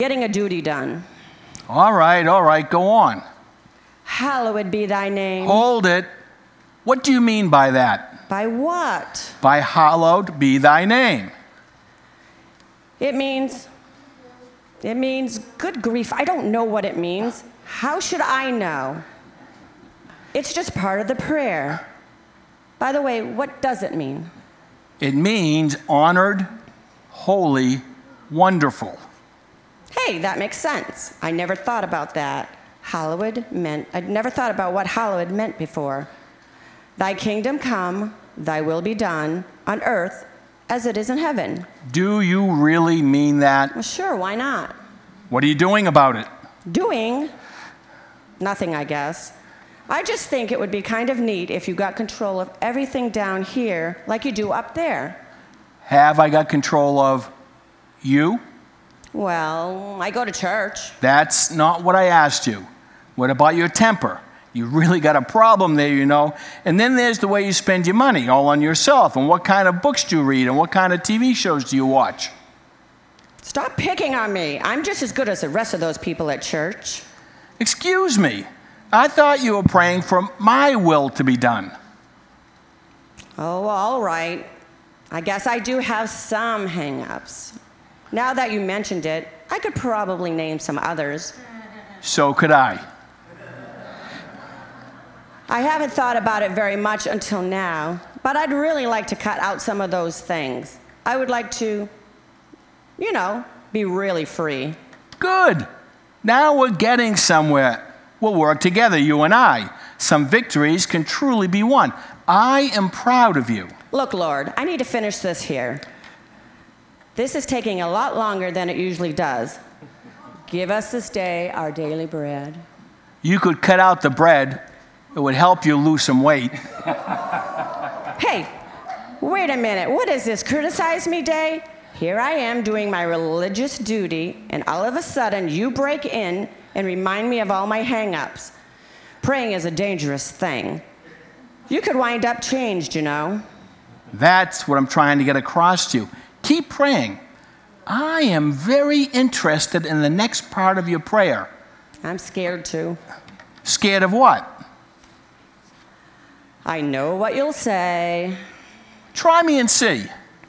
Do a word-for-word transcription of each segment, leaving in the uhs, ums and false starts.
getting a duty done. All right, all right, go on. Hallowed be thy name. Hold it. What do you mean by that? By what? By hallowed be thy name. It means, it means, good grief, I don't know what it means. How should I know? It's just part of the prayer. By the way, what does it mean? It means honored, holy, wonderful. Hey, that makes sense. I never thought about that. Hallowed meant, I'd never thought about what hallowed meant before. Thy kingdom come, thy will be done, on earth as it is in heaven. Do you really mean that? Well, sure, why not? What are you doing about it? Doing? Nothing, I guess. I just think it would be kind of neat if you got control of everything down here like you do up there. Have I got control of you? Well, I go to church. That's not what I asked you. What about your temper? You really got a problem there, you know. And then there's the way you spend your money, all on yourself, and what kind of books do you read, and what kind of T V shows do you watch? Stop picking on me. I'm just as good as the rest of those people at church. Excuse me. I thought you were praying for my will to be done. Oh, all right. I guess I do have some hang-ups. Now that you mentioned it, I could probably name some others. So could I. I haven't thought about it very much until now, but I'd really like to cut out some of those things. I would like to, you know, be really free. Good. Now we're getting somewhere. We'll work together, you and I. Some victories can truly be won. I am proud of you. Look, Lord, I need to finish this here. This is taking a lot longer than it usually does. Give us this day our daily bread. You could cut out the bread. It would help you lose some weight. Hey, wait a minute. What is this, criticize me day? Here I am doing my religious duty, and all of a sudden you break in and remind me of all my hang-ups. Praying is a dangerous thing. You could wind up changed, you know. That's what I'm trying to get across to you. Keep praying. I am very interested in the next part of your prayer. I'm scared too. Scared of what? I know what you'll say. Try me and see.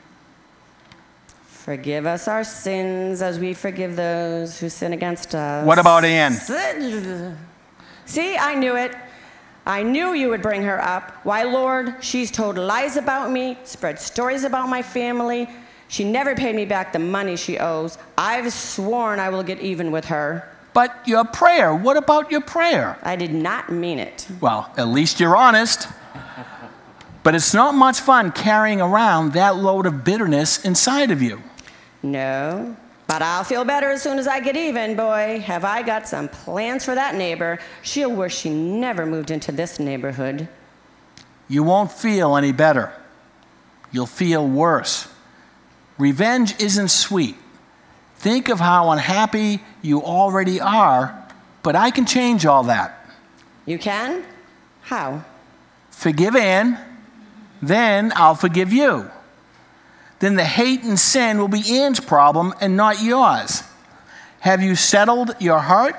Forgive us our sins as we forgive those who sin against us. What about Anne? See, I knew it. I knew you would bring her up. Why, Lord, she's told lies about me, spread stories about my family. She never paid me back the money she owes. I've sworn I will get even with her. But your prayer, what about your prayer? I did not mean it. Well, at least you're honest. But it's not much fun carrying around that load of bitterness inside of you. No, but I'll feel better as soon as I get even, boy. Have I got some plans for that neighbor. She'll wish she never moved into this neighborhood. You won't feel any better. You'll feel worse. Revenge isn't sweet. Think of how unhappy you already are, but I can change all that. You can? How? Forgive Anne, then I'll forgive you. Then the hate and sin will be Anne's problem and not yours. Have you settled your heart?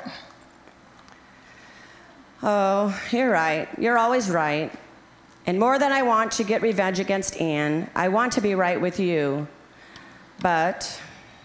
Oh, you're right. You're always right. And more than I want to get revenge against Anne, I want to be right with you. But,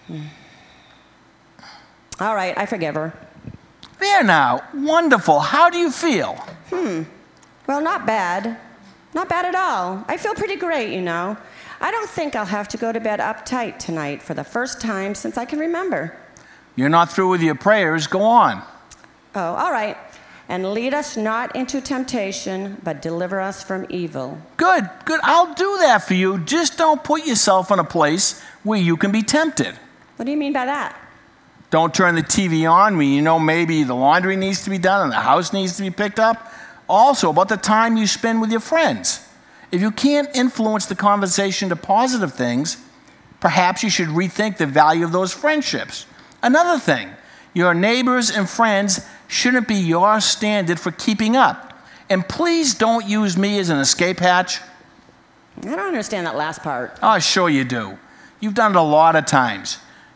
all right, I forgive her. There now. Wonderful. How do you feel? Hmm. Well, not bad. Not bad at all. I feel pretty great, you know. I don't think I'll have to go to bed uptight tonight for the first time since I can remember. You're not through with your prayers. Go on. Oh, all right. And lead us not into temptation, but deliver us from evil. Good, good. I'll do that for you. Just don't put yourself in a place where you can be tempted. What do you mean by that? Don't turn the T V on when you know maybe the laundry needs to be done and the house needs to be picked up. Also, about the time you spend with your friends. If you can't influence the conversation to positive things, perhaps you should rethink the value of those friendships. Another thing, your neighbors and friends shouldn't be your standard for keeping up. And please don't use me as an escape hatch. I don't understand that last part. Oh, sure you do. You've done it a lot of times.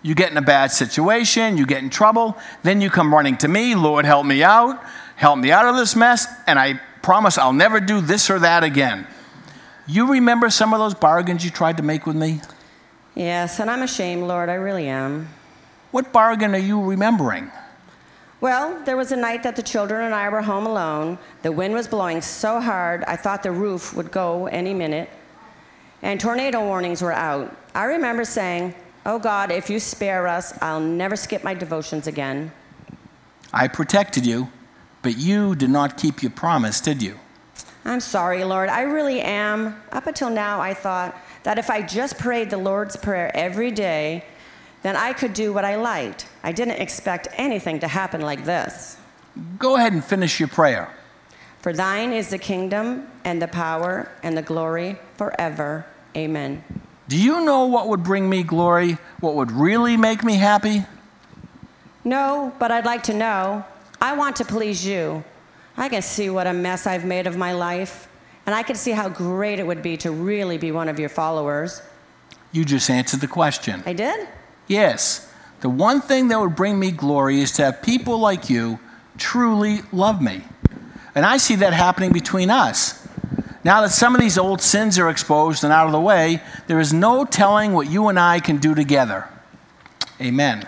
You get in a bad situation, you get in trouble, then you come running to me, Lord, help me out, help me out of this mess, and I promise I'll never do this or that again. You remember some of those bargains you tried to make with me? Yes, and I'm ashamed, Lord, I really am. What bargain are you remembering? Well, there was a night that the children and I were home alone. The wind was blowing so hard, I thought the roof would go any minute, and tornado warnings were out. I remember saying, oh God, if you spare us, I'll never skip my devotions again. I protected you, but you did not keep your promise, did you? I'm sorry, Lord, I really am. Up until now, I thought that if I just prayed the Lord's Prayer every day, then I could do what I liked. I didn't expect anything to happen like this. Go ahead and finish your prayer. For thine is the kingdom and the power and the glory forever. Amen. Do you know what would bring me glory? What would really make me happy? No, but I'd like to know. I want to please you. I can see what a mess I've made of my life, and I can see how great it would be to really be one of your followers. You just answered the question. I did? Yes. The one thing that would bring me glory is to have people like you truly love me. And I see that happening between us. Now that some of these old sins are exposed and out of the way, there is no telling what you and I can do together. Amen.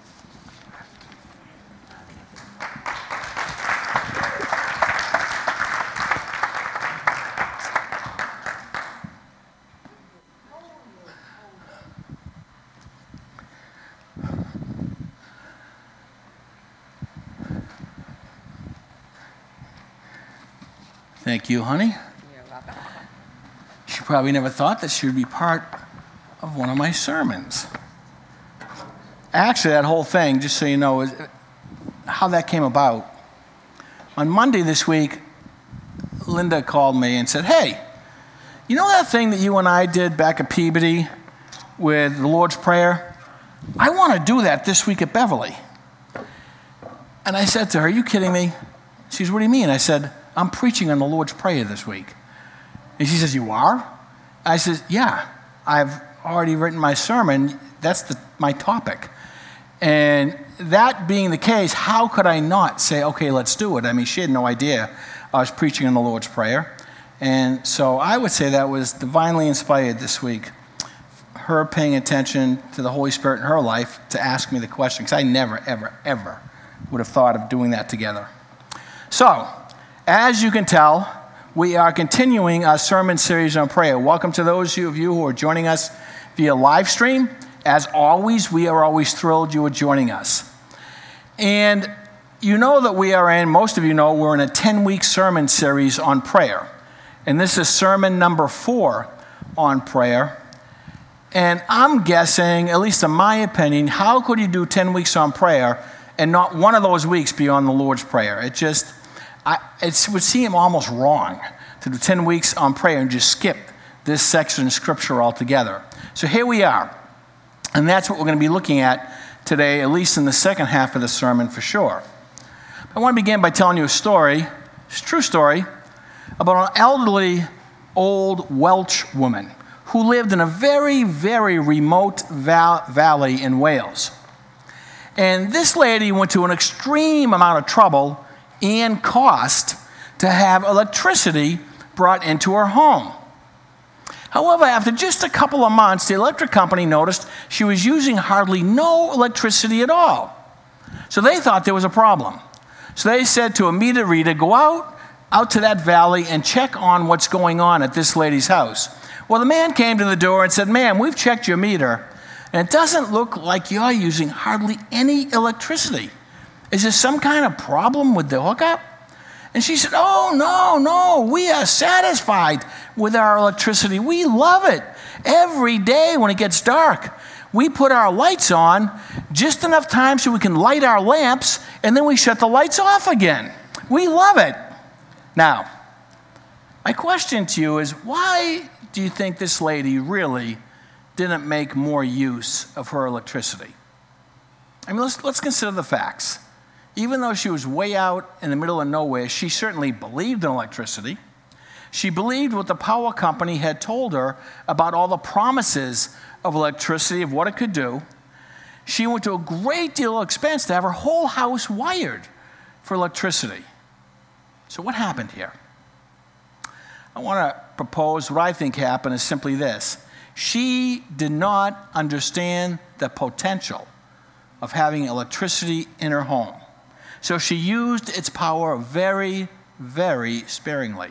Thank you, honey. You're welcome. She probably never thought that she would be part of one of my sermons. Actually, that whole thing, just so you know, is how that came about. On Monday this week, Linda called me and said, hey, you know that thing that you and I did back at Peabody with the Lord's Prayer? I want to do that this week at Beverly. And I said to her, are you kidding me? She says, what do you mean? I said, I'm preaching on the Lord's Prayer this week. And she says, you are? I said, yeah, I've already written my sermon. That's the, my topic. And that being the case, how could I not say, okay, let's do it? I mean, she had no idea I was preaching on the Lord's Prayer. And so I would say that was divinely inspired this week. Her paying attention to the Holy Spirit in her life to ask me the question, because I never, ever, ever would have thought of doing that together. So, as you can tell, we are continuing our sermon series on prayer. Welcome to those of you who are joining us via live stream. As always, we are always thrilled you are joining us. And you know that we are in, most of you know, we're in a ten-week sermon series on prayer. And this is sermon number four on prayer. And I'm guessing, at least in my opinion, how could you do ten weeks on prayer and not one of those weeks be on the Lord's Prayer? It just... I, it would seem almost wrong to do ten weeks on prayer and just skip this section of Scripture altogether. So here we are. And that's what we're going to be looking at today, at least in the second half of the sermon for sure. I want to begin by telling you a story, it's a true story, about an elderly old Welsh woman who lived in a very, very remote val- valley in Wales. And this lady went to an extreme amount of trouble and cost to have electricity brought into her home. However, after just a couple of months, the electric company noticed she was using hardly no electricity at all. So they thought there was a problem. So they said to a meter reader, go out, out to that valley and check on what's going on at this lady's house. Well, the man came to the door and said, ma'am, we've checked your meter, and it doesn't look like you're using hardly any electricity. Is there some kind of problem with the hookup? And she said, oh, no, no, we are satisfied with our electricity. We love it. Every day when it gets dark, we put our lights on just enough time so we can light our lamps, and then we shut the lights off again. We love it. Now, my question to you is, why do you think this lady really didn't make more use of her electricity? I mean, let's, let's consider the facts. Even though she was way out in the middle of nowhere, she certainly believed in electricity. She believed what the power company had told her about all the promises of electricity, of what it could do. she went to a great deal of expense to have her whole house wired for electricity. So what happened here? I want to propose what I think happened is simply this. She did not understand the potential of having electricity in her home. So she used its power very, very sparingly.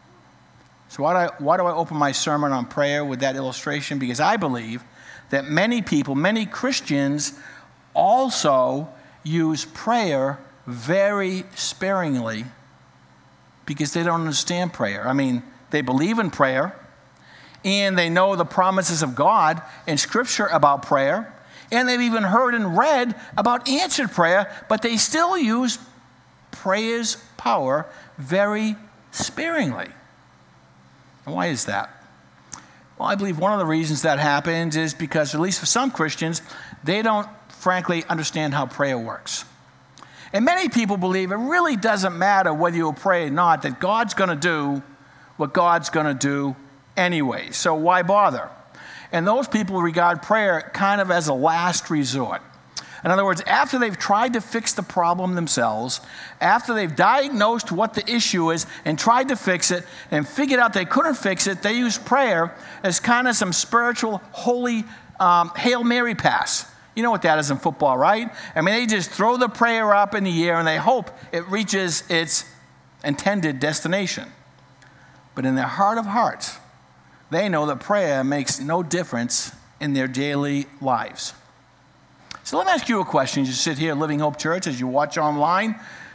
So why do I, why do I open my sermon on prayer with that illustration? Because I believe that many people, many Christians also use prayer very sparingly because they don't understand prayer. I mean, they believe in prayer, and they know the promises of God in Scripture about prayer, and they've even heard and read about answered prayer, but they still use prayer's power very sparingly. And why is that? Well, I believe one of the reasons that happens is because, at least for some Christians, they don't, frankly, understand how prayer works. And many people believe it really doesn't matter whether you pray or not, that God's going to do what God's going to do anyway. So why bother? And those people regard prayer kind of as a last resort. In other words, after they've tried to fix the problem themselves, after they've diagnosed what the issue is and tried to fix it and figured out they couldn't fix it, they use prayer as kind of some spiritual, holy um, Hail Mary pass. You know what that is in football, right? I mean, they just throw the prayer up in the air and they hope it reaches its intended destination. But in their heart of hearts, they know that prayer makes no difference in their daily lives. So let me ask you a question as you sit here at Living Hope Church, as you watch online.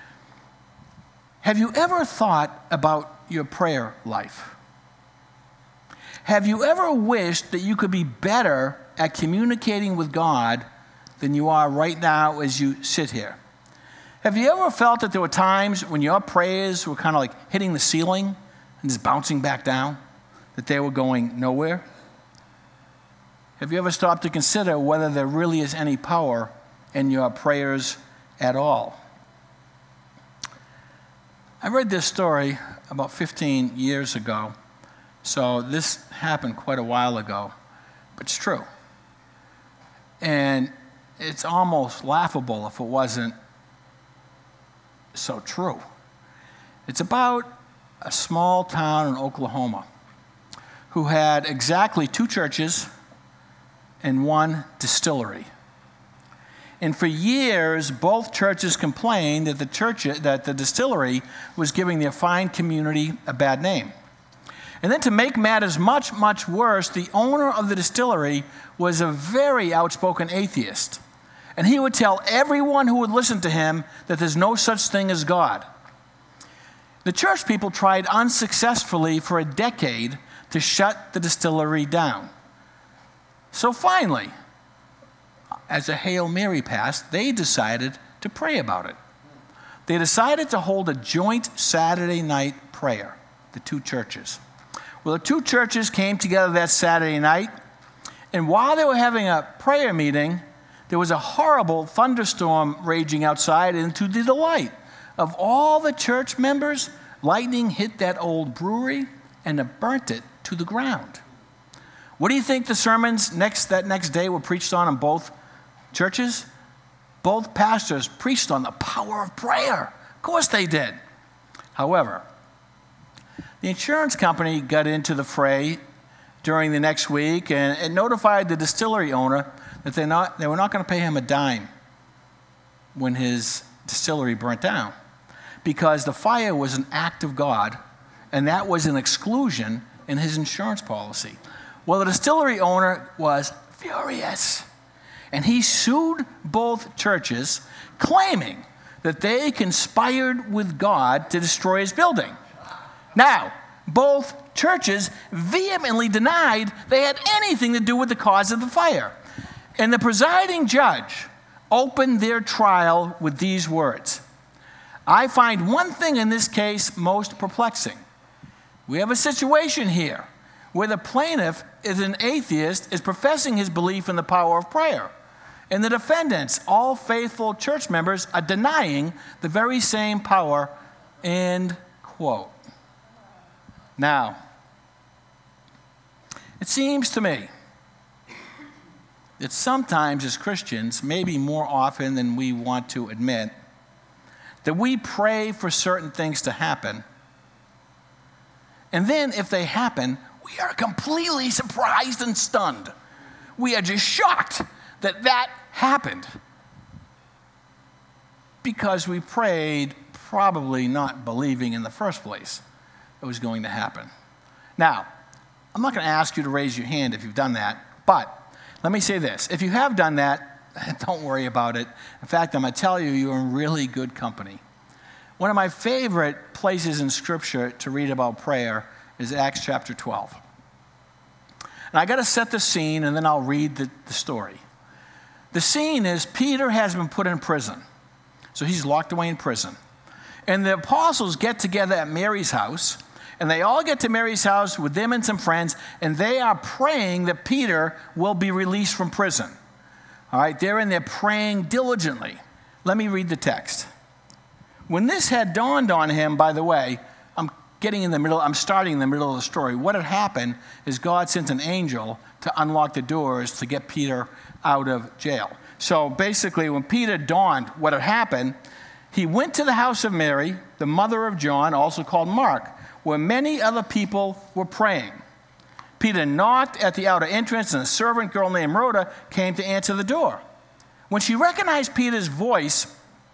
Have you ever thought about your prayer life? Have you ever wished that you could be better at communicating with God than you are right now as you sit here? Have you ever felt that there were times when your prayers were kind of like hitting the ceiling and just bouncing back down, that they were going nowhere? Have you ever stopped to consider whether there really is any power in your prayers at all? I read this story about fifteen years ago, so this happened quite a while ago, but it's true. And it's almost laughable if it wasn't so true. It's about a small town in Oklahoma who had exactly two churches and one distillery. And for years, both churches complained that the church, that the distillery was giving their fine community a bad name. And then to make matters much, much worse, the owner of the distillery was a very outspoken atheist. And he would tell everyone who would listen to him that there's no such thing as God. The church people tried unsuccessfully for a decade to shut the distillery down. So finally, as a Hail Mary pass, they decided to pray about it. They decided to hold a joint Saturday night prayer, the two churches. Well, the two churches came together that Saturday night, and while they were having a prayer meeting, there was a horrible thunderstorm raging outside, and to the delight of all the church members, lightning hit that old brewery and it burnt it to the ground. What do you think the sermons next that next day were preached on in both churches? Both pastors preached on the power of prayer. Of course they did. However, the insurance company got into the fray during the next week and, and notified the distillery owner that they not they were not going to pay him a dime when his distillery burnt down, because the fire was an act of God, and that was an exclusion in his insurance policy. Well, the distillery owner was furious, and he sued both churches, claiming that they conspired with God to destroy his building. Now, both churches vehemently denied they had anything to do with the cause of the fire. And the presiding judge opened their trial with these words: I find one thing in this case most perplexing. We have a situation here where the plaintiff is an atheist, is professing his belief in the power of prayer. And the defendants, all faithful church members, are denying the very same power, end quote. Now, it seems to me that sometimes as Christians, maybe more often than we want to admit, that we pray for certain things to happen, and then if they happen, we are completely surprised and stunned. We are just shocked that that happened because we prayed probably not believing in the first place it was going to happen. Now, I'm not going to ask you to raise your hand if you've done that, but let me say this. If you have done that, don't worry about it. In fact, I'm going to tell you, you're in really good company. One of my favorite places in Scripture to read about prayer is Acts chapter twelve. And I got to set the scene, and then I'll read the, the story. The scene is Peter has been put in prison. So he's locked away in prison. And the apostles get together at Mary's house, and they all get to Mary's house with them and some friends, and they are praying that Peter will be released from prison. All right, they're in there praying diligently. Let me read the text. When this had dawned on him, by the way, I'm getting in the middle, I'm starting in the middle of the story. What had happened is God sent an angel to unlock the doors to get Peter out of jail. So basically, when Peter dawned what had happened, he went to the house of Mary, the mother of John, also called Mark, where many other people were praying. Peter knocked at the outer entrance, and a servant girl named Rhoda came to answer the door. When she recognized Peter's voice,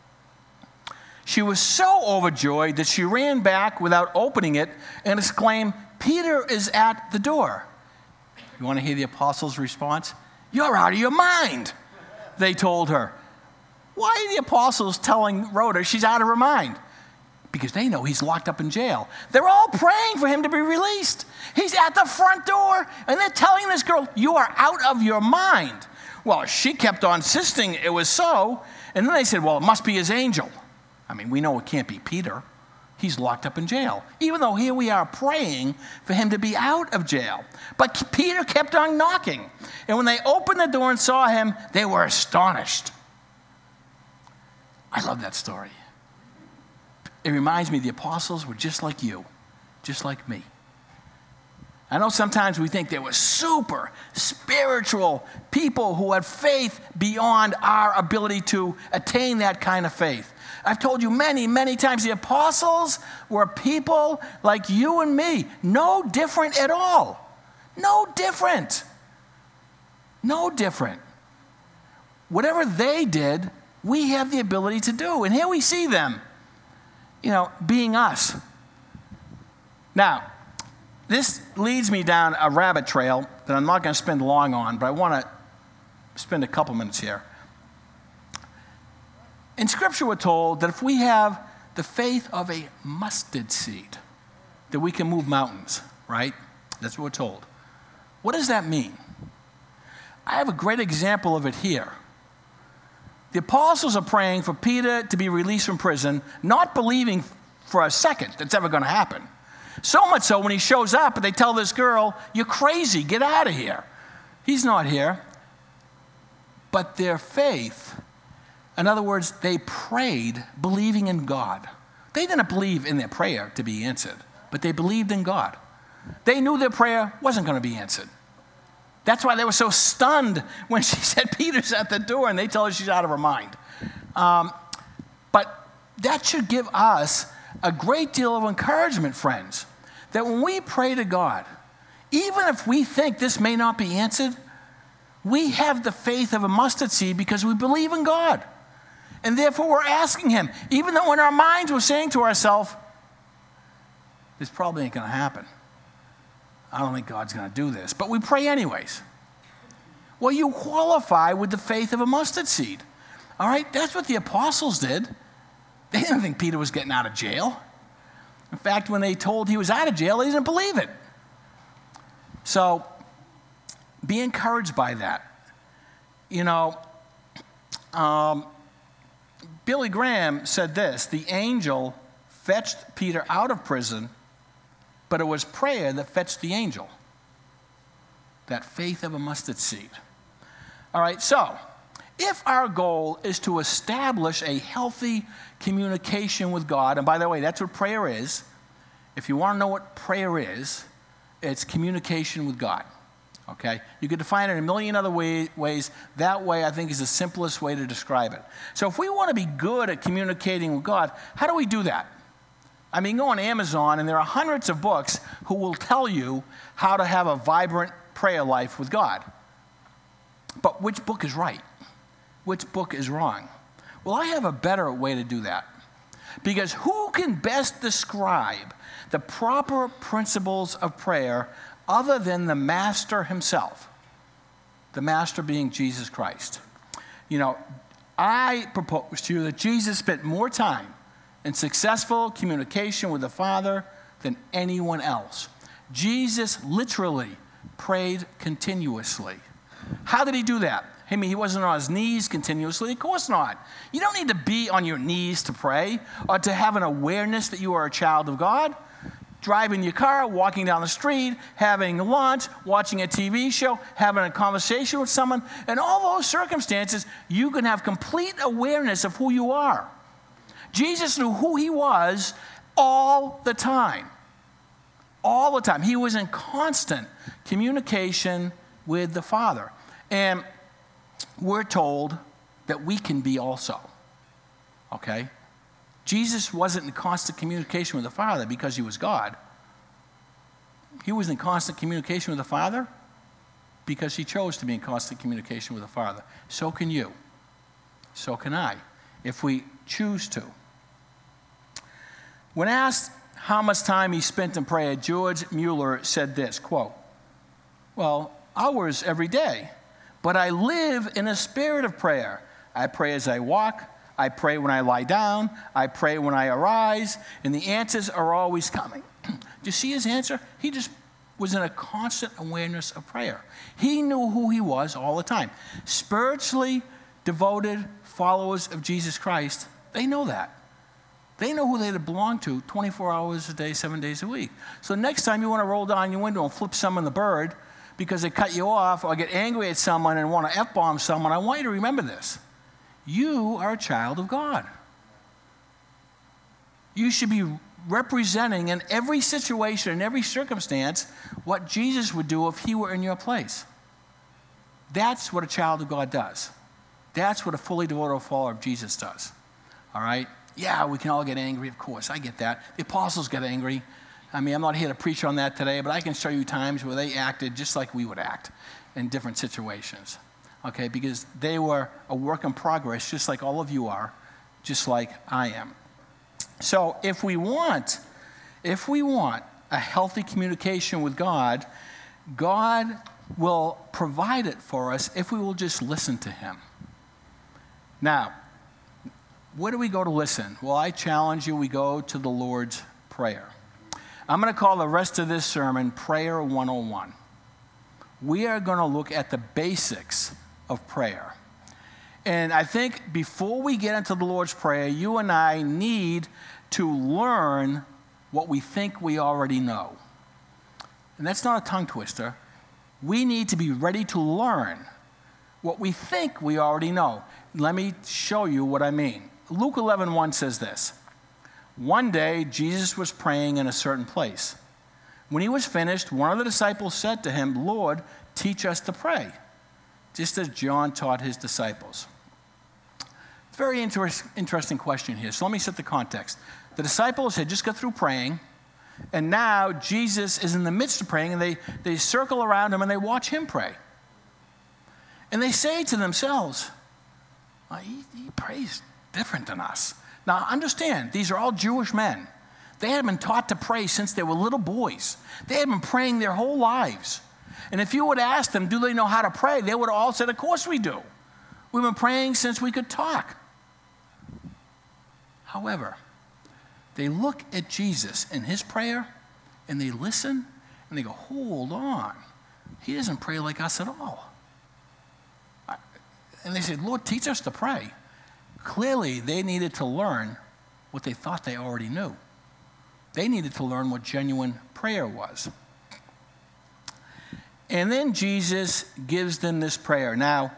she was so overjoyed that she ran back without opening it and exclaimed, "Peter is at the door." You want to hear the apostles' response? "You're out of your mind," they told her. Why are the apostles telling Rhoda she's out of her mind? Because they know he's locked up in jail. They're all praying for him to be released. He's at the front door, and they're telling this girl, "You are out of your mind." Well, she kept on insisting it was so, and then they said, "Well, it must be his angel." I mean, we know it can't be Peter. He's locked up in jail. Even though here we are praying for him to be out of jail. But Peter kept on knocking. And when they opened the door and saw him, they were astonished. I love that story. It reminds me the apostles were just like you, just like me. I know sometimes we think they were super spiritual people who had faith beyond our ability to attain that kind of faith. I've told you many, many times the apostles were people like you and me, no different at all. No different. No different. Whatever they did, we have the ability to do. And here we see them, you know, being us. Now, this leads me down a rabbit trail that I'm not going to spend long on, but I want to spend a couple minutes here. In Scripture, we're told that if we have the faith of a mustard seed, that we can move mountains, right? That's what we're told. What does that mean? I have a great example of it here. The apostles are praying for Peter to be released from prison, not believing for a second that's ever going to happen. So much so when he shows up and they tell this girl, "You're crazy, get out of here." He's not here. But their faith, in other words, they prayed believing in God. They didn't believe in their prayer to be answered, but they believed in God. They knew their prayer wasn't going to be answered. That's why they were so stunned when she said Peter's at the door and they tell her she's out of her mind. Um, but that should give us a great deal of encouragement, friends, that when we pray to God, even if we think this may not be answered, we have the faith of a mustard seed because we believe in God. And therefore we're asking him, even though in our minds we're saying to ourselves, this probably ain't going to happen. I don't think God's going to do this. But we pray anyways. Well, you qualify with the faith of a mustard seed. All right? That's what the apostles did. They didn't think Peter was getting out of jail. In fact, when they told he was out of jail, they didn't believe it. So be encouraged by that. You know, um, Billy Graham said this: the angel fetched Peter out of prison, but it was prayer that fetched the angel. That faith of a mustard seed. All right, so if our goal is to establish a healthy communication with God, and by the way, that's what prayer is. If you want to know what prayer is, it's communication with God. Okay? You could define it in a million other way, ways. That way, I think, is the simplest way to describe it. So if we want to be good at communicating with God, how do we do that? I mean, go on Amazon, and there are hundreds of books who will tell you how to have a vibrant prayer life with God. But which book is right? Which book is wrong? Well, I have a better way to do that. Because who can best describe the proper principles of prayer other than the Master himself? The Master being Jesus Christ. You know, I propose to you that Jesus spent more time in successful communication with the Father than anyone else. Jesus literally prayed continuously. How did he do that? I mean, he wasn't on his knees continuously. Of course not. You don't need to be on your knees to pray or to have an awareness that you are a child of God. Driving your car, walking down the street, having lunch, watching a T V show, having a conversation with someone. In all those circumstances, you can have complete awareness of who you are. Jesus knew who he was all the time. All the time. He was in constant communication with the Father. And we're told that we can be also. Okay? Jesus wasn't in constant communication with the Father because he was God. He was in constant communication with the Father because he chose to be in constant communication with the Father. So can you. So can I, if we choose to. When asked how much time he spent in prayer, George Mueller said this, quote, "Well, hours every day, but I live in a spirit of prayer. I pray as I walk. I pray when I lie down. I pray when I arise, and the answers are always coming." Do you see his answer? He just was in a constant awareness of prayer. He knew who he was all the time. Spiritually devoted followers of Jesus Christ, they know that. They know who they belong to twenty-four hours a day, seven days a week. So next time you want to roll down your window and flip someone the bird because they cut you off, or get angry at someone and want to F-bomb someone, I want you to remember this. You are a child of God. You should be representing in every situation, in every circumstance, what Jesus would do if he were in your place. That's what a child of God does. That's what a fully devoted follower of Jesus does. All right? Yeah, we can all get angry, of course. I get that. The apostles got angry. I mean, I'm not here to preach on that today, but I can show you times where they acted just like we would act in different situations. Okay, because they were a work in progress, just like all of you are, just like I am. So if we want, if we want a healthy communication with God, God will provide it for us if we will just listen to him. Now, where do we go to listen? Well, I challenge you, we go to the Lord's Prayer. I'm going to call the rest of this sermon Prayer one oh one. We are going to look at the basics of prayer. And I think before we get into the Lord's Prayer, you and I need to learn what we think we already know. And that's not a tongue twister. We need to be ready to learn what we think we already know. Let me show you what I mean. Luke eleven one says this. One day, Jesus was praying in a certain place. When he was finished, one of the disciples said to him, "Lord, teach us to pray, just as John taught his disciples." Very inter- interesting question here. So let me set the context. The disciples had just got through praying, and now Jesus is in the midst of praying, and they, they circle around him and they watch him pray. And they say to themselves, well, he, he prays different than us. Now understand, these are all Jewish men. They had been taught to pray since they were little boys. They had been praying their whole lives. And if you would ask them, do they know how to pray? They would have all said, of course we do. We've been praying since we could talk. However, they look at Jesus in his prayer, and they listen, and they go, hold on. He doesn't pray like us at all. And they said, Lord, teach us to pray. Clearly, they needed to learn what they thought they already knew. They needed to learn what genuine prayer was. And then Jesus gives them this prayer. Now,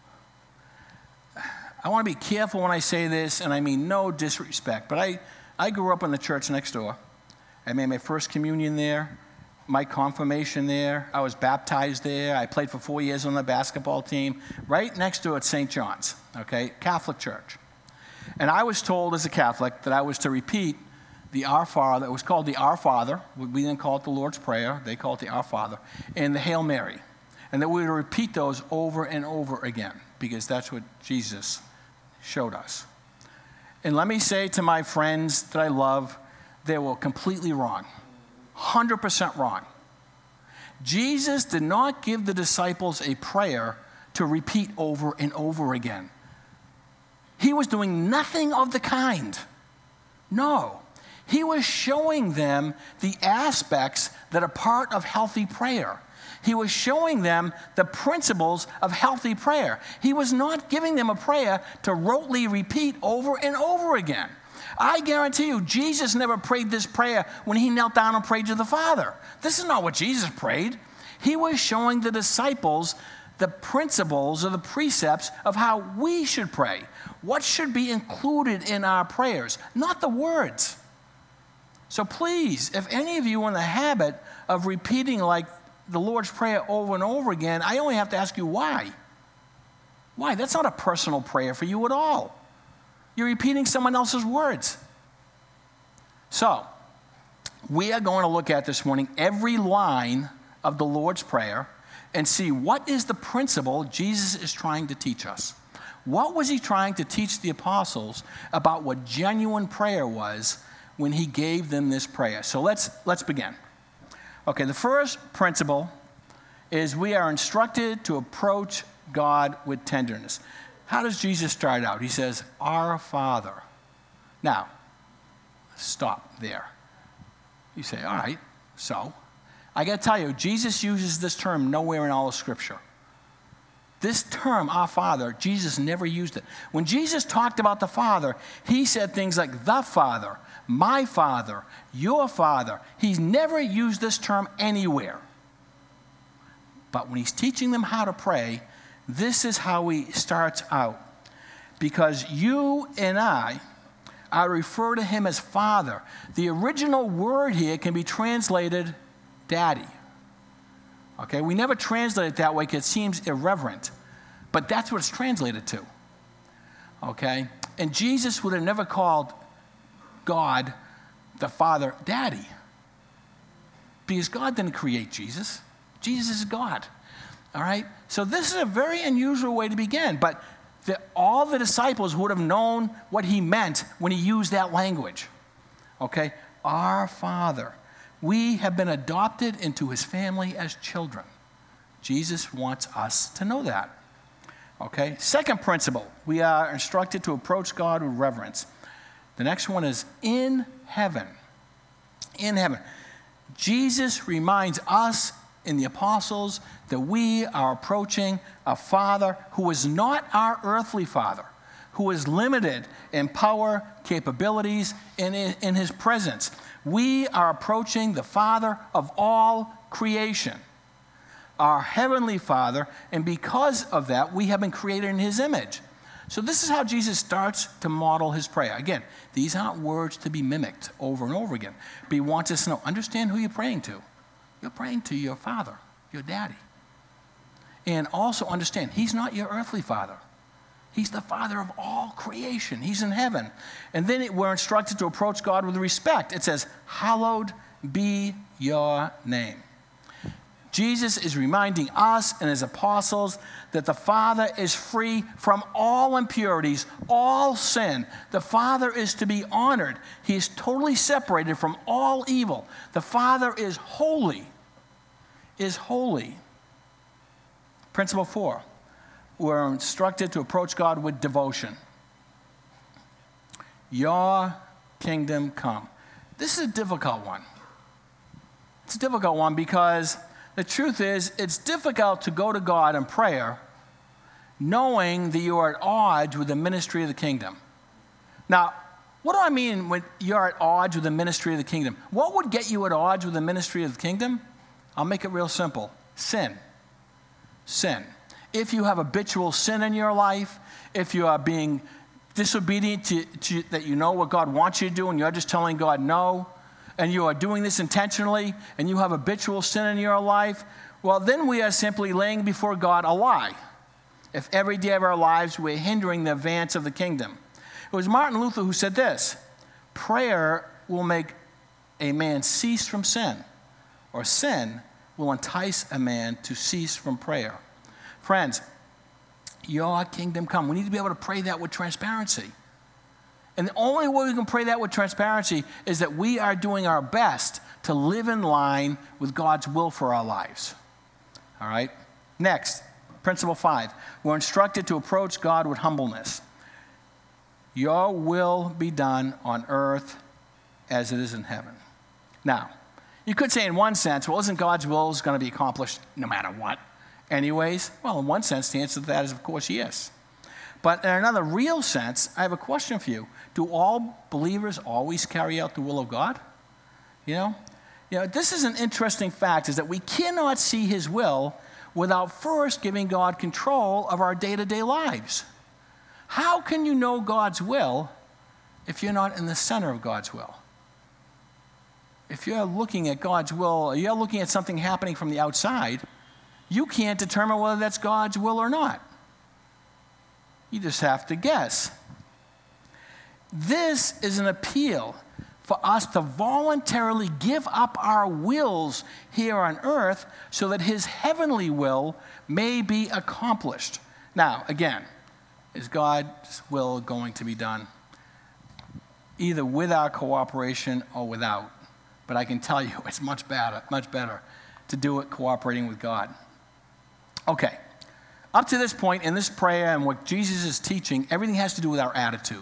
I want to be careful when I say this, and I mean no disrespect, but I, I grew up in the church next door. I made my first communion there. my confirmation there. I was baptized there. I played for four years on the basketball team, right next to it at Saint John's, okay, Catholic church. And I was told as a Catholic that I was to repeat the Our Father. It was called the Our Father. We didn't call it the Lord's Prayer. They call it the Our Father. And the Hail Mary. And that we would repeat those over and over again, because that's what Jesus showed us. And let me say to my friends that I love, they were completely wrong. one hundred percent wrong. Jesus did not give the disciples a prayer to repeat over and over again. He was doing nothing of the kind. No. He was showing them the aspects that are part of healthy prayer. He was showing them the principles of healthy prayer. He was not giving them a prayer to rotely repeat over and over again. I guarantee you, Jesus never prayed this prayer when he knelt down and prayed to the Father. This is not what Jesus prayed. He was showing the disciples the principles or the precepts of how we should pray. What should be included in our prayers, not the words. So please, if any of you are in the habit of repeating like the Lord's Prayer over and over again, I only have to ask you why. Why? That's not a personal prayer for you at all. You're repeating someone else's words. So, we are going to look at this morning every line of the Lord's Prayer and see what is the principle Jesus is trying to teach us. What was he trying to teach the apostles about what genuine prayer was when he gave them this prayer? So let's let's begin. Okay, the first principle is we are instructed to approach God with tenderness. How does Jesus start out? He says, Our Father. Now, stop there. You say, all right, so? I got to tell you, Jesus uses this term nowhere in all of Scripture. This term, Our Father, Jesus never used it. When Jesus talked about the Father, he said things like the Father, my Father, your Father. He's never used this term anywhere. But when he's teaching them how to pray, this is how he starts out. Because you and I, I refer to him as Father. The original word here can be translated Daddy. Okay, we never translate it that way because it seems irreverent. But that's what it's translated to. Okay? And Jesus would have never called God, the Father, Daddy. Because God didn't create Jesus. Jesus is God. All right? So this is a very unusual way to begin. But the, all the disciples would have known what he meant when he used that language. Okay? Our Father. We have been adopted into his family as children. Jesus wants us to know that. Okay? Second principle, we are instructed to approach God with reverence. The next one is in heaven. In heaven. Jesus reminds us in the apostles that we are approaching a Father who is not our earthly Father, who is limited in power, capabilities, and in, in his presence. We are approaching the Father of all creation, our heavenly Father, and because of that, we have been created in his image. So this is how Jesus starts to model his prayer. Again, these aren't words to be mimicked over and over again, but he wants us to know, understand who you're praying to. You're praying to your Father, your Daddy. And also understand, he's not your earthly Father. He's the Father of all creation. He's in heaven. And then it, we're instructed to approach God with respect. It says, hallowed be your name. Jesus is reminding us and his apostles that the Father is free from all impurities, all sin. The Father is to be honored. He is totally separated from all evil. The Father is holy, is holy. Principle four. We're instructed to approach God with devotion. Your kingdom come. This is a difficult one. It's a difficult one because the truth is it's difficult to go to God in prayer knowing that you are at odds with the ministry of the kingdom. Now, what do I mean when you're at odds with the ministry of the kingdom? What would get you at odds with the ministry of the kingdom? I'll make it real simple. Sin. Sin. If you have habitual sin in your life, if you are being disobedient to, to that you know what God wants you to do and you're just telling God no, and you are doing this intentionally, and you have habitual sin in your life, well, then we are simply laying before God a lie. If every day of our lives we're hindering the advance of the kingdom. It was Martin Luther who said this: prayer will make a man cease from sin, or sin will entice a man to cease from prayer. Friends, your kingdom come. We need to be able to pray that with transparency. And the only way we can pray that with transparency is that we are doing our best to live in line with God's will for our lives. All right? Next, principle five. We're instructed to approach God with humbleness. Your will be done on earth as it is in heaven. Now, you could say in one sense, well, isn't God's will is going to be accomplished no matter what? Anyways, well, in one sense, the answer to that is, of course, yes. But in another real sense, I have a question for you. Do all believers always carry out the will of God? You know? You know, this is an interesting fact, is that we cannot see his will without first giving God control of our day-to-day lives. How can you know God's will if you're not in the center of God's will? If you're looking at God's will, or you're looking at something happening from the outside, you can't determine whether that's God's will or not. You just have to guess. This is an appeal for us to voluntarily give up our wills here on earth so that his heavenly will may be accomplished. Now, again, is God's will going to be done either with our cooperation or without? But I can tell you it's much better, much better to do it cooperating with God. Okay. Up to this point in this prayer and what Jesus is teaching, everything has to do with our attitude.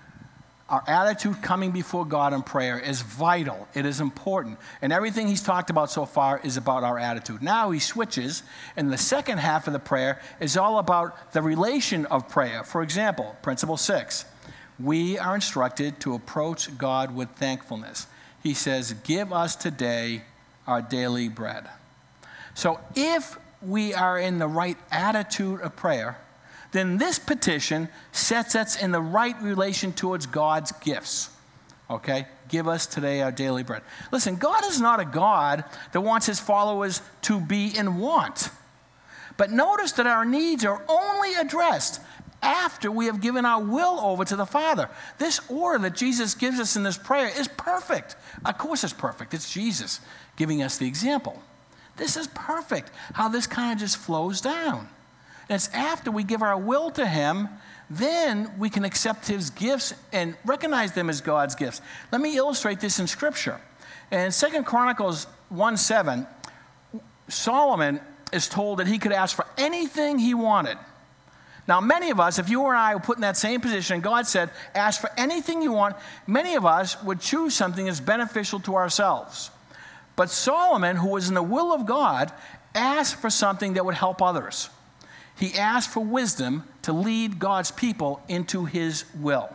Our attitude coming before God in prayer is vital. It is important. And everything he's talked about so far is about our attitude. Now he switches, and the second half of the prayer is all about the relation of prayer. For example, principle six, we are instructed to approach God with thankfulness. He says, give us today our daily bread. So if we are in the right attitude of prayer, then this petition sets us in the right relation towards God's gifts. Okay? Give us today our daily bread. Listen, God is not a God that wants his followers to be in want. But notice that our needs are only addressed after we have given our will over to the Father. This order that Jesus gives us in this prayer is perfect. Of course it's perfect. It's Jesus giving us the example. This is perfect, how this kind of just flows down. And it's after we give our will to him, then we can accept his gifts and recognize them as God's gifts. Let me illustrate this in Scripture. In Second Chronicles one seven, Solomon is told that he could ask for anything he wanted. Now, many of us, if you or I were put in that same position and God said, ask for anything you want, many of us would choose something that's beneficial to ourselves. But Solomon, who was in the will of God, asked for something that would help others. He asked for wisdom to lead God's people into his will.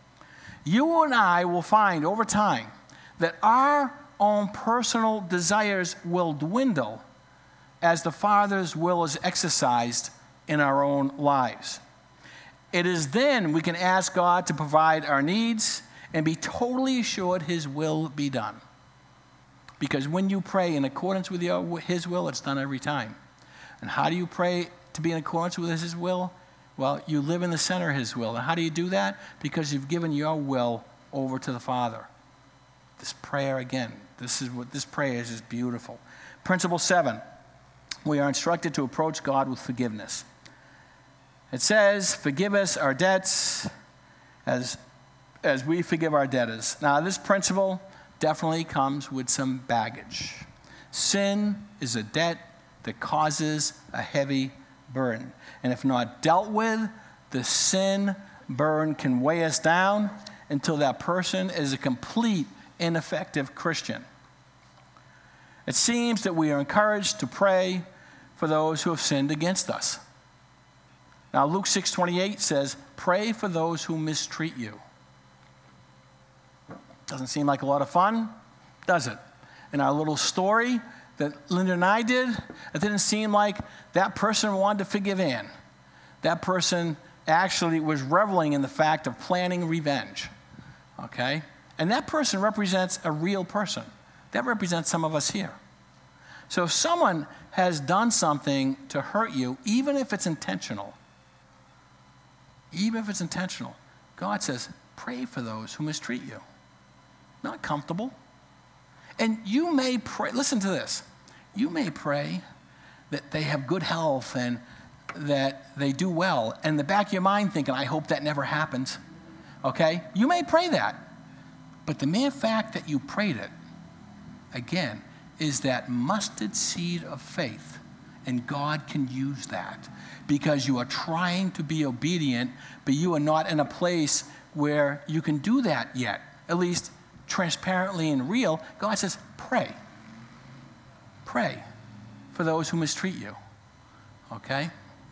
You and I will find over time that our own personal desires will dwindle as the Father's will is exercised in our own lives. It is then we can ask God to provide our needs and be totally assured his will be done. Because when you pray in accordance with your, his will, it's done every time. And how do you pray to be in accordance with his will? Well, you live in the center of his will. And how do you do that? Because you've given your will over to the Father. This prayer, again, this is what this prayer is, is beautiful. Principle seven, we are instructed to approach God with forgiveness. It says, forgive us our debts as, as we forgive our debtors. Now, this principle definitely comes with some baggage. Sin is a debt that causes a heavy burden. And if not dealt with, the sin burden can weigh us down until that person is a complete ineffective Christian. It seems that we are encouraged to pray for those who have sinned against us. Now, Luke six twenty-eight says, pray for those who mistreat you. Doesn't seem like a lot of fun, does it? In our little story that Linda and I did, it didn't seem like that person wanted to forgive Ann. That person actually was reveling in the fact of planning revenge. Okay? And that person represents a real person. That represents some of us here. So if someone has done something to hurt you, even if it's intentional, even if it's intentional, God says, pray for those who mistreat you. Not comfortable. And you may pray, listen to this, you may pray that they have good health and that they do well, and in the back of your mind thinking, I hope that never happens, okay? You may pray that, but the mere fact that you prayed it, again, is that mustard seed of faith, and God can use that because you are trying to be obedient, but you are not in a place where you can do that yet, at least transparently and real. God says, pray. Pray for those who mistreat you, okay?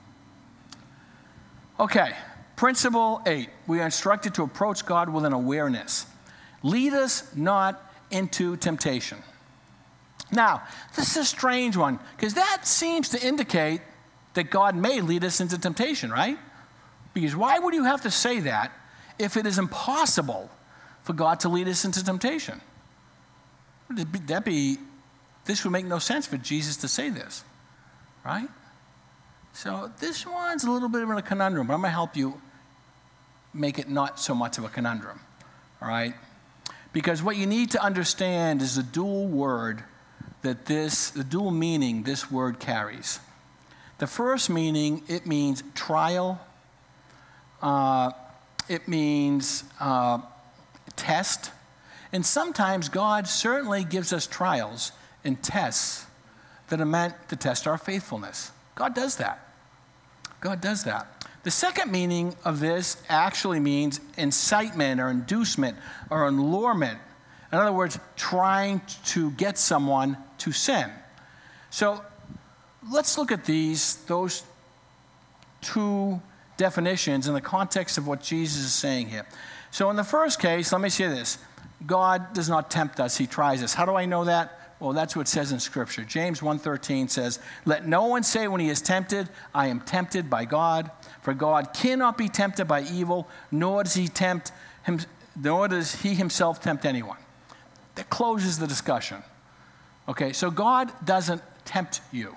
Okay, principle eight. We are instructed to approach God with an awareness. Lead us not into temptation. Now, this is a strange one, because that seems to indicate that God may lead us into temptation, right? Because why would you have to say that if it is impossible for God to lead us into temptation? That'd be, this would make no sense for Jesus to say this, right? So this one's a little bit of a conundrum, but I'm going to help you make it not so much of a conundrum, all right? Because what you need to understand is the dual word that this, the dual meaning this word carries. The first meaning, it means trial, uh, it means uh, test, and sometimes God certainly gives us trials and tests that are meant to test our faithfulness. God does that. God does that. The second meaning of this actually means incitement or inducement or allurement. In other words, trying to get someone to sin. So let's look at these, those two definitions in the context of what Jesus is saying here. So in the first case, let me say this. God does not tempt us, he tries us. How do I know that? Well, that's what it says in Scripture. James one thirteen says, let no one say when he is tempted, I am tempted by God. For God cannot be tempted by evil, nor does he tempt him, nor does he himself tempt anyone. That closes the discussion. Okay, so God doesn't tempt you.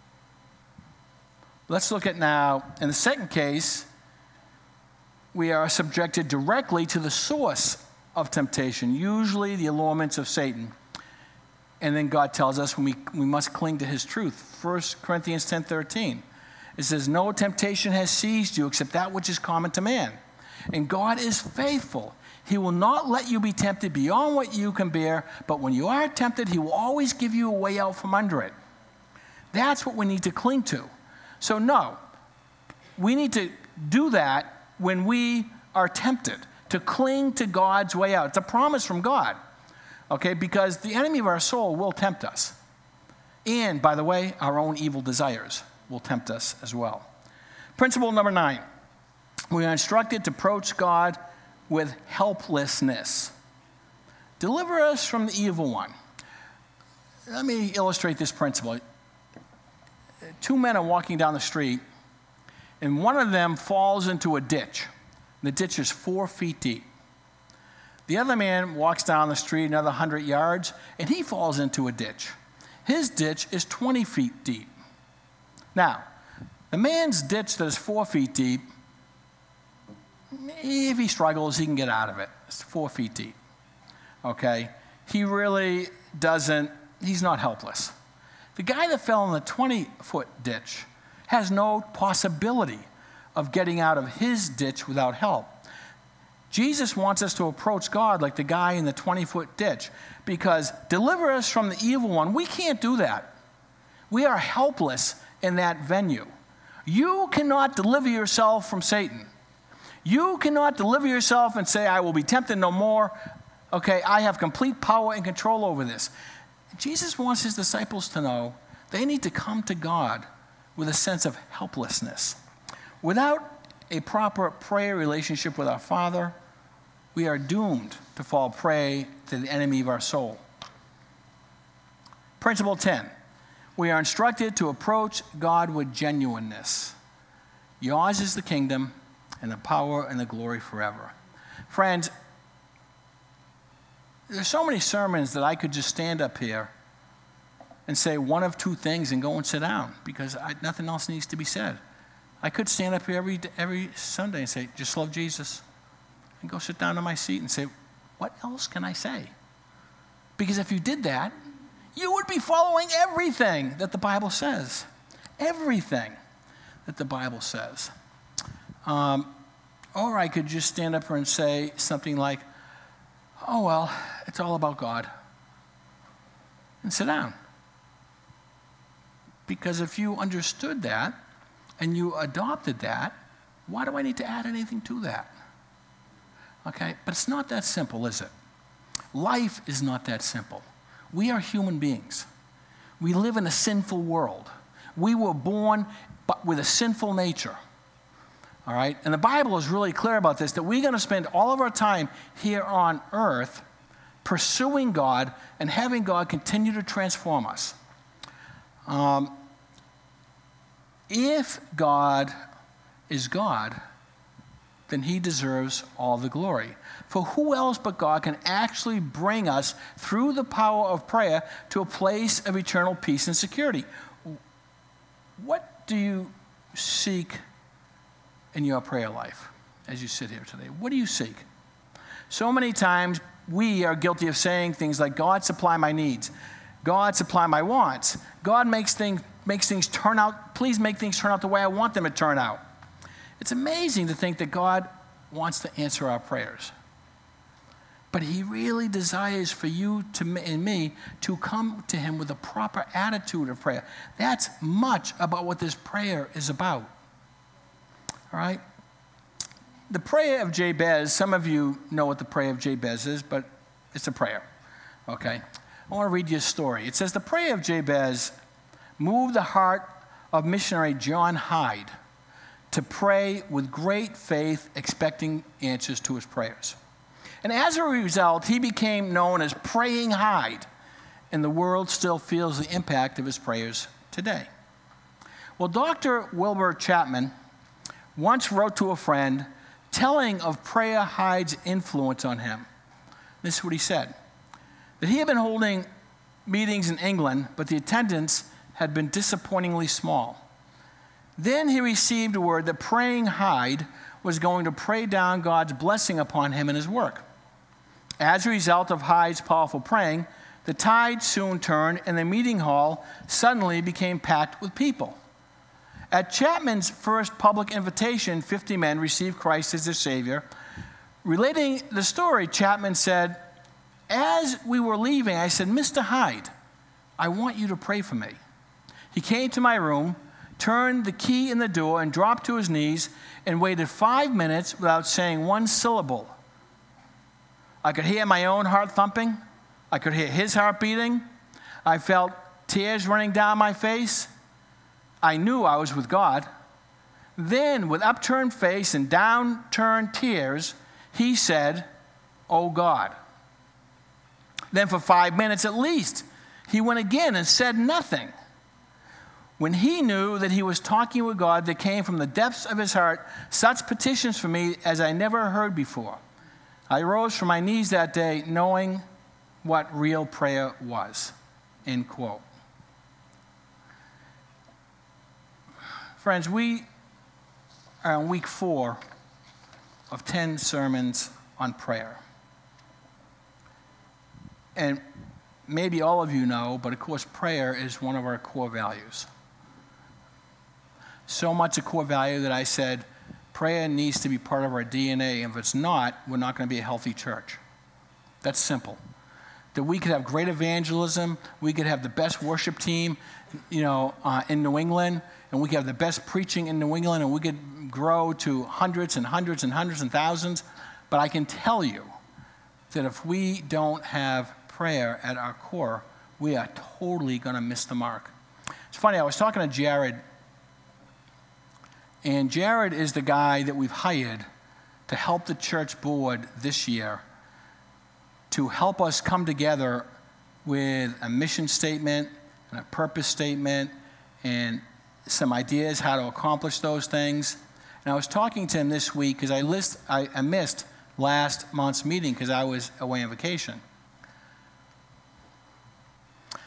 Let's look at now, in the second case, we are subjected directly to the source of temptation, usually the allurements of Satan. And then God tells us when we, we must cling to his truth. First Corinthians ten thirteen. It says, no temptation has seized you except that which is common to man. And God is faithful. He will not let you be tempted beyond what you can bear, but when you are tempted, he will always give you a way out from under it. That's what we need to cling to. So no, we need to do that when we are tempted, to cling to God's way out. It's a promise from God, okay, because the enemy of our soul will tempt us. And, by the way, our own evil desires will tempt us as well. Principle number nine, we are instructed to approach God with helplessness. Deliver us from the evil one. Let me illustrate this principle. Two men are walking down the street, and one of them falls into a ditch. The ditch is four feet deep. The other man walks down the street another hundred yards, and he falls into a ditch. His ditch is twenty feet deep. Now, the man's ditch that is four feet deep, if he struggles, he can get out of it. It's four feet deep. Okay? He really doesn't, he's not helpless. The guy that fell in the twenty-foot ditch has no possibility of getting out of his ditch without help. Jesus wants us to approach God like the guy in the twenty-foot ditch, because deliver us from the evil one. We can't do that. We are helpless in that venue. You cannot deliver yourself from Satan. You cannot deliver yourself and say, I will be tempted no more. Okay, I have complete power and control over this. Jesus wants his disciples to know they need to come to God with a sense of helplessness. Without a proper prayer relationship with our Father, we are doomed to fall prey to the enemy of our soul. Principle ten, we are instructed to approach God with genuineness. Yours is the kingdom and the power and the glory forever. Friends, There's so many sermons that I could just stand up here and say one of two things and go and sit down because I, nothing else needs to be said. I could stand up here every, every Sunday and say, just love Jesus, and go sit down in my seat and say, what else can I say? Because if you did that, you would be following everything that the Bible says. Everything that the Bible says. Um, or I could just stand up here and say something like, oh, well, it's all about God, and sit down. Because if you understood that and you adopted that, why do I need to add anything to that? Okay, but it's not that simple, is it? Life is not that simple. We are human beings. We live in a sinful world. We were born but with a sinful nature. All right? And the Bible is really clear about this, that we're going to spend all of our time here on earth pursuing God and having God continue to transform us. Um, if God is God, then he deserves all the glory. For who else but God can actually bring us through the power of prayer to a place of eternal peace and security? What do you seek in your prayer life as you sit here today? What do you seek? So many times we are guilty of saying things like, God, supply my needs. God, supply my wants. God makes things, makes things turn out, please make things turn out the way I want them to turn out. It's amazing to think that God wants to answer our prayers. But he really desires for you to, and me to come to him with a proper attitude of prayer. That's much about what this prayer is about. All right? The prayer of Jabez, some of you know what the prayer of Jabez is, but it's a prayer. Okay? I want to read you a story. It says, the prayer of Jabez moved the heart of missionary John Hyde to pray with great faith, expecting answers to his prayers. And as a result, he became known as Praying Hyde, and the world still feels the impact of his prayers today. Well, Doctor Wilbur Chapman once wrote to a friend telling of Prayer Hyde's influence on him. This is what he said, that he had been holding meetings in England, but the attendance had been disappointingly small. Then he received word that Praying Hyde was going to pray down God's blessing upon him and his work. As a result of Hyde's powerful praying, the tide soon turned and the meeting hall suddenly became packed with people. At Chapman's first public invitation, fifty men received Christ as their Savior. Relating the story, Chapman said, as we were leaving, I said, Mister Hyde, I want you to pray for me. He came to my room, turned the key in the door, and dropped to his knees and waited five minutes without saying one syllable. I could hear my own heart thumping. I could hear his heart beating. I felt tears running down my face. I knew I was with God. Then, with upturned face and downturned tears, he said, "Oh God." Then for five minutes at least, he went again and said nothing. When he knew that he was talking with God, there came from the depths of his heart such petitions for me as I never heard before. I rose from my knees that day knowing what real prayer was. End quote. Friends, we are in week four of ten sermons on prayer. And maybe all of you know, but of course prayer is one of our core values. So much a core value that I said prayer needs to be part of our D N A. And if it's not, we're not going to be a healthy church. That's simple. That we could have great evangelism, we could have the best worship team, you know, uh, in New England, and we could have the best preaching in New England, and we could grow to hundreds and hundreds and hundreds and thousands. But I can tell you that if we don't have prayer at our core, we are totally going to miss the mark. It's funny, I was talking to Jared. And Jared is the guy that we've hired to help the church board this year to help us come together with a mission statement and a purpose statement and some ideas how to accomplish those things. And I was talking to him this week because I, list, I, I missed last month's meeting because I was away on vacation.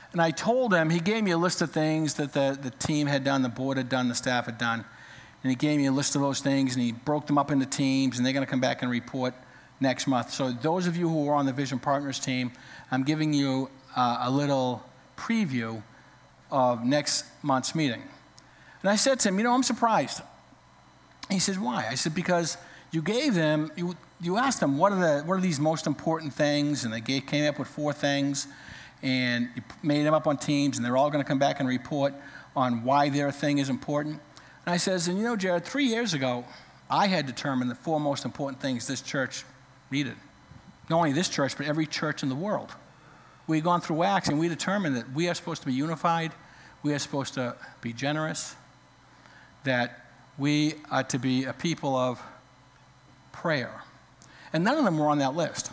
And I told him, he gave me a list of things that the, the team had done, the board had done, the staff had done. And he gave me a list of those things, and he broke them up into teams, and they're going to come back and report next month. So those of you who are on the Vision Partners team, I'm giving you uh, a little preview of next month's meeting. And I said to him, you know, I'm surprised. He says, why? I said, because you gave them, you, you asked them, what are, the, what are these most important things? And they gave, came up with four things, and you made them up on teams, and they're all going to come back and report on why their thing is important. And I says, and you know, Jared, three years ago, I had determined the four most important things this church needed. Not only this church, but every church in the world. We had gone through Acts, and we determined that we are supposed to be unified, we are supposed to be generous, that we are to be a people of prayer. And none of them were on that list.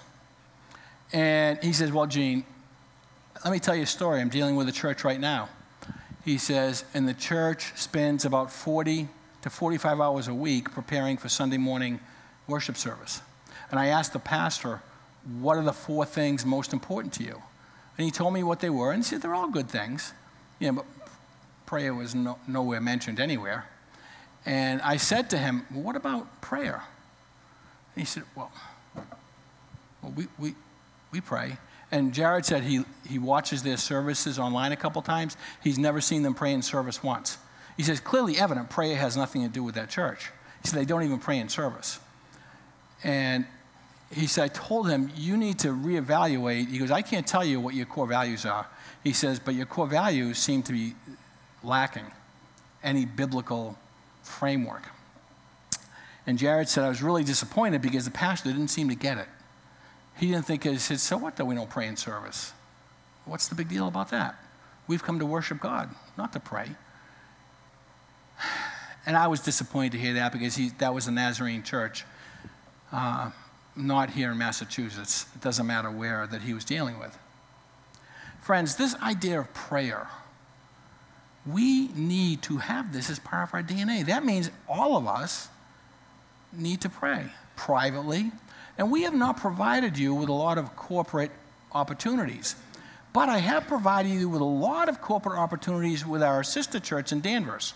And he says, well, Gene, let me tell you a story. I'm dealing with a church right now. He says, and the church spends about forty to forty-five hours a week preparing for Sunday morning worship service. And I asked the pastor, what are the four things most important to you? And he told me what they were, and he said, they're all good things. Yeah, but prayer was no, nowhere mentioned anywhere. And I said to him, well, what about prayer? And he said, well, well we, we, we pray. And Jared said he, he watches their services online a couple times. He's never seen them pray in service once. He says, clearly evident, prayer has nothing to do with that church. He said, they don't even pray in service. And he said, I told him, you need to reevaluate. He goes, I can't tell you what your core values are. He says, but your core values seem to be lacking any biblical framework. And Jared said, I was really disappointed because the pastor didn't seem to get it. He didn't think, he said, so what that we don't pray in service? What's the big deal about that? We've come to worship God, not to pray. And I was disappointed to hear that because he, that was a Nazarene church, uh, not here in Massachusetts. It doesn't matter where that he was dealing with. Friends, this idea of prayer, we need to have this as part of our D N A. That means all of us need to pray privately. And we have not provided you with a lot of corporate opportunities. But I have provided you with a lot of corporate opportunities with our sister church in Danvers,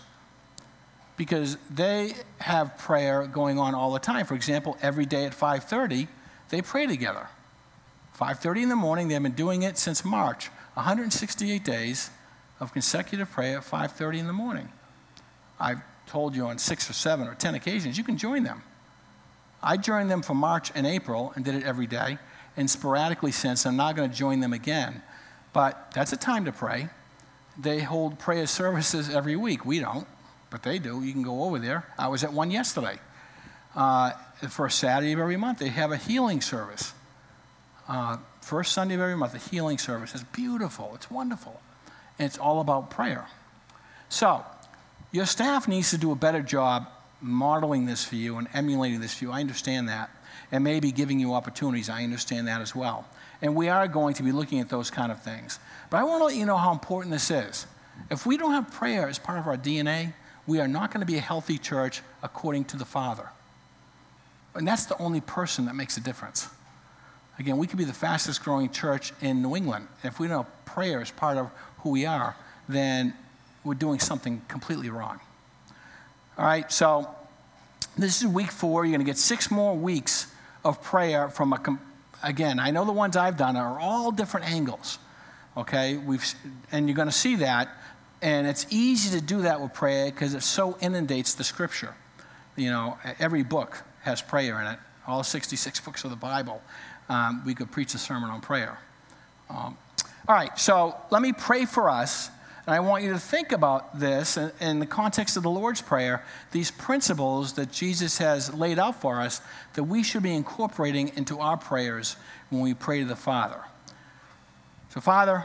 because they have prayer going on all the time. For example, every day at five thirty, they pray together. five thirty in the morning, they've been doing it since March. one hundred sixty-eight days of consecutive prayer at five thirty in the morning. I've told you on six or seven or ten occasions, you can join them. I joined them for March and April and did it every day, and sporadically since. I'm not going to join them again. But that's a time to pray. They hold prayer services every week. We don't, but they do. You can go over there. I was at one yesterday. Uh, for a Saturday of every month, they have a healing service. Uh, first Sunday of every month, a healing service. It's beautiful. It's wonderful. And it's all about prayer. So, your staff needs to do a better job modeling this for you and emulating this for you. I understand that. And maybe giving you opportunities. I understand that as well. And we are going to be looking at those kind of things. But I want to let you know how important this is. If we don't have prayer as part of our D N A, we are not going to be a healthy church according to the Father. And that's the only person that makes a difference. Again, we could be the fastest growing church in New England. If we don't have prayer as part of who we are, then we're doing something completely wrong. All right, so this is week four. You're going to get six more weeks of prayer from a, again, I know the ones I've done are all different angles, okay? We've, and you're going to see that, and it's easy to do that with prayer because it so inundates the Scripture. You know, every book has prayer in it, all sixty-six books of the Bible. Um, we could preach a sermon on prayer. Um, all right, so let me pray for us. And I want you to think about this in, in the context of the Lord's Prayer, these principles that Jesus has laid out for us that we should be incorporating into our prayers when we pray to the Father. So, Father,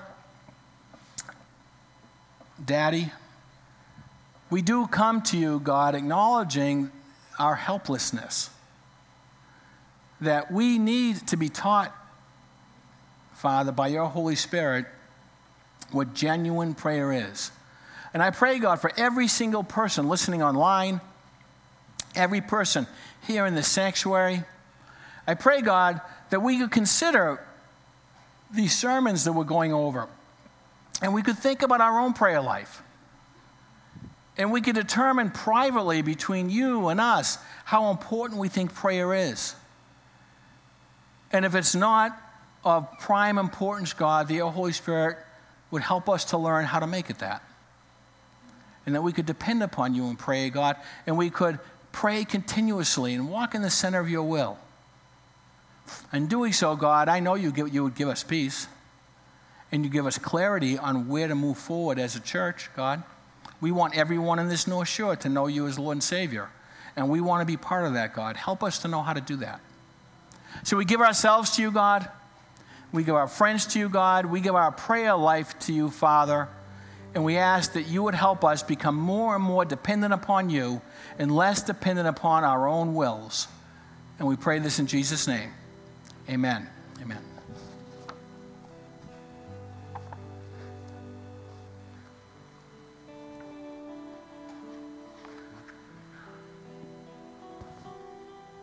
Daddy, we do come to you, God, acknowledging our helplessness, that we need to be taught, Father, by your Holy Spirit, what genuine prayer is. And I pray, God, for every single person listening online, every person here in the sanctuary, I pray, God, that we could consider these sermons that we're going over And we could think about our own prayer life. And we could determine privately between you and us how important we think prayer is. And if it's not of prime importance, God, the Holy Spirit would help us to learn how to make it that. And that we could depend upon you and pray, God, and we could pray continuously and walk in the center of your will. In doing so, God, I know you, give, you would give us peace, and you give us clarity on where to move forward as a church, God. We want everyone in this North Shore to know you as Lord and Savior, and we want to be part of that, God. Help us to know how to do that. So we give ourselves to you, God. We give our friends to you, God. We give our prayer life to you, Father. And we ask that you would help us become more and more dependent upon you and less dependent upon our own wills. And we pray this in Jesus' name. Amen. Amen.